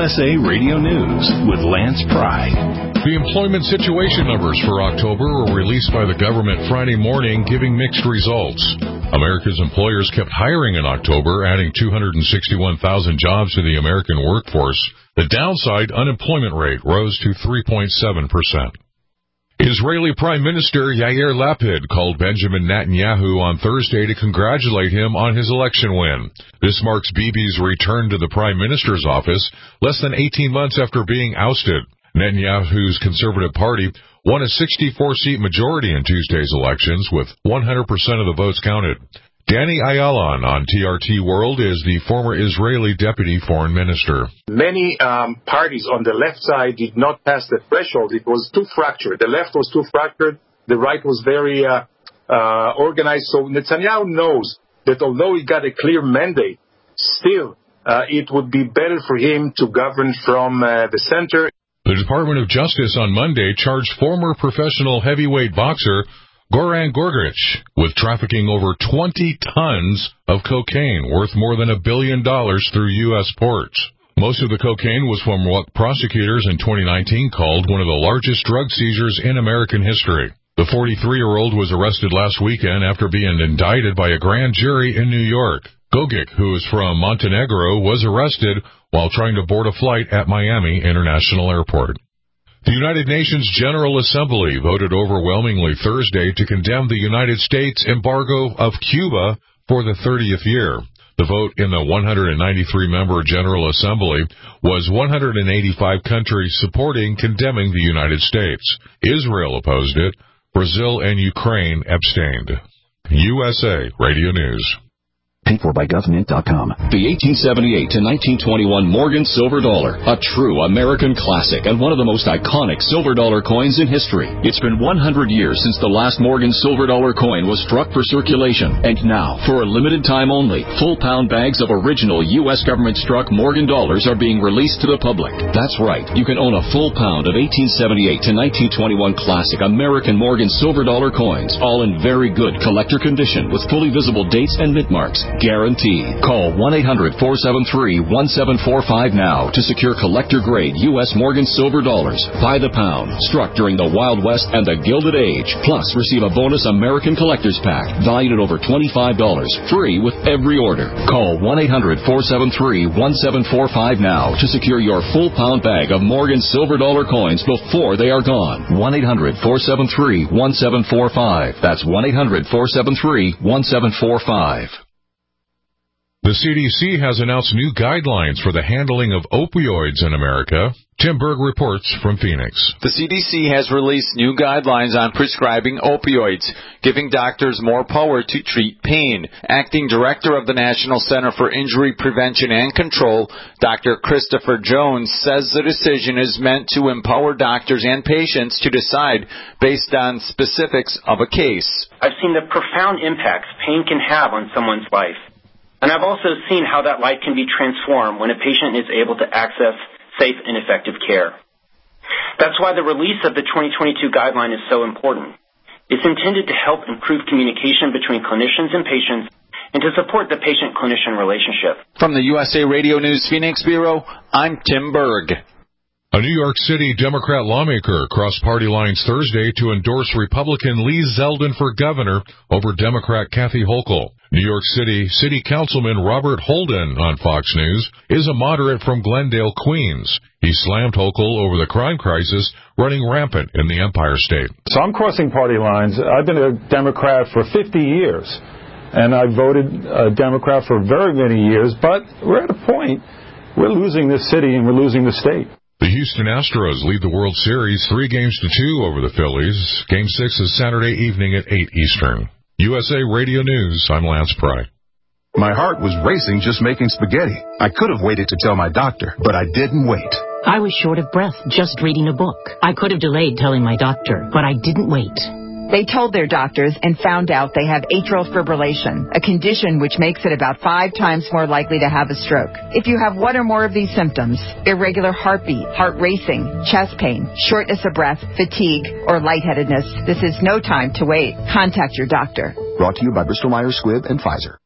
USA Radio News with Lance Pry. The employment situation numbers for October were released by the government Friday morning, giving mixed results. America's employers kept hiring in October, adding 261,000 jobs to the American workforce. The downside unemployment rate rose to 3.7%. Israeli Prime Minister Yair Lapid called Benjamin Netanyahu on Thursday to congratulate him on his election win. This marks Bibi's return to the Prime Minister's office less than 18 months after being ousted. Netanyahu's Conservative Party won a 64-seat majority in Tuesday's elections with 100% of the votes counted. Danny Ayalon on TRT World is the former Israeli Deputy Foreign Minister. Many parties on the left side did not pass the threshold. It was too fractured. The left was too fractured. The right was very organized. So Netanyahu knows that although he got a clear mandate, still it would be better for him to govern from the center. The Department of Justice on Monday charged former professional heavyweight boxer Goran Gorgich with trafficking over 20 tons of cocaine worth more than $1 billion through U.S. ports. Most of the cocaine was from what prosecutors in 2019 called one of the largest drug seizures in American history. The 43-year-old was arrested last weekend after being indicted by a grand jury in New York. Gogic, who is from Montenegro, was arrested while trying to board a flight at Miami International Airport. The United Nations General Assembly voted overwhelmingly Thursday to condemn the United States embargo of Cuba for the 30th year. The vote in the 193-member General Assembly was 185 countries supporting condemning the United States. Israel opposed it. Brazil and Ukraine abstained. USA Radio News. Paid for by government.com. The 1878 to 1921 Morgan Silver Dollar, a true American classic and one of the most iconic silver dollar coins in history. It's been 100 years since the last Morgan Silver Dollar coin was struck for circulation. And now, for a limited time only, full pound bags of original U.S. government-struck Morgan dollars are being released to the public. That's right. You can own a full pound of 1878 to 1921 classic American Morgan Silver Dollar coins, all in very good collector condition with fully visible dates and mint marks. Guaranteed. Call 1-800-473-1745 now to secure collector-grade U.S. Morgan Silver Dollars by the pound, struck during the Wild West and the Gilded Age. Plus, receive a bonus American Collector's Pack valued at over $25, free with every order. Call 1-800-473-1745 now to secure your full pound bag of Morgan Silver Dollar coins before they are gone. 1-800-473-1745. That's 1-800-473-1745. The CDC has announced new guidelines for the handling of opioids in America. Tim Berg reports from Phoenix. The CDC has released new guidelines on prescribing opioids, giving doctors more power to treat pain. Acting Director of the National Center for Injury Prevention and Control, Dr. Christopher Jones, says the decision is meant to empower doctors and patients to decide based on specifics of a case. I've seen the profound impacts pain can have on someone's life. And I've also seen how that life can be transformed when a patient is able to access safe and effective care. That's why the release of the 2022 guideline is so important. It's intended to help improve communication between clinicians and patients and to support the patient-clinician relationship. From the USA Radio News Phoenix Bureau, I'm Tim Berg. A New York City Democrat lawmaker crossed party lines Thursday to endorse Republican Lee Zeldin for governor over Democrat Kathy Hochul. New York City City Councilman Robert Holden on Fox News is a moderate from Glendale, Queens. He slammed Hochul over the crime crisis running rampant in the Empire State. So I'm crossing party lines. I've been a Democrat for 50 years, and I voted Democrat for very many years, but we're at a point, we're losing this city and we're losing the state. The Houston Astros lead the World Series 3-2 over the Phillies. Game 6 is Saturday evening at 8 Eastern. USA Radio News, I'm Lance Pry. My heart was racing just making spaghetti. I could have waited to tell my doctor, but I didn't wait. I was short of breath just reading a book. I could have delayed telling my doctor, but I didn't wait. They told their doctors and found out they have atrial fibrillation, a condition which makes it about 5 times more likely to have a stroke. If you have one or more of these symptoms, irregular heartbeat, heart racing, chest pain, shortness of breath, fatigue, or lightheadedness, this is no time to wait. Contact your doctor. Brought to you by Bristol Myers Squibb and Pfizer.